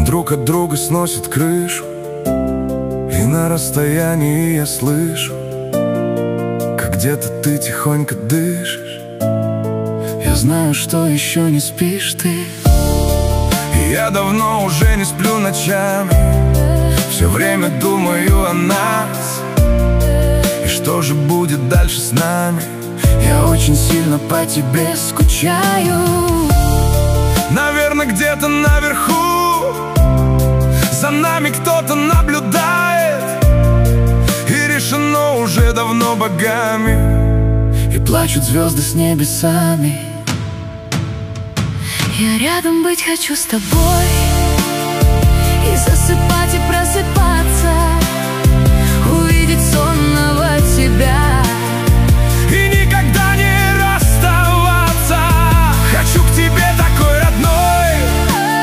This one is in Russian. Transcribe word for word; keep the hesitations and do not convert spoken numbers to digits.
Друг от друга сносит крышу, и на расстоянии я слышу, как где-то ты тихонько дышишь. Я знаю, что еще не спишь ты, и я давно уже не сплю ночами. Все время думаю о нас, и что же будет дальше с нами. Я очень сильно по тебе скучаю. Наверное, где-то наверху за нами кто-то наблюдает, и решено уже давно богами, и плачут звезды с небесами. Я рядом быть хочу с тобой, и засыпать, и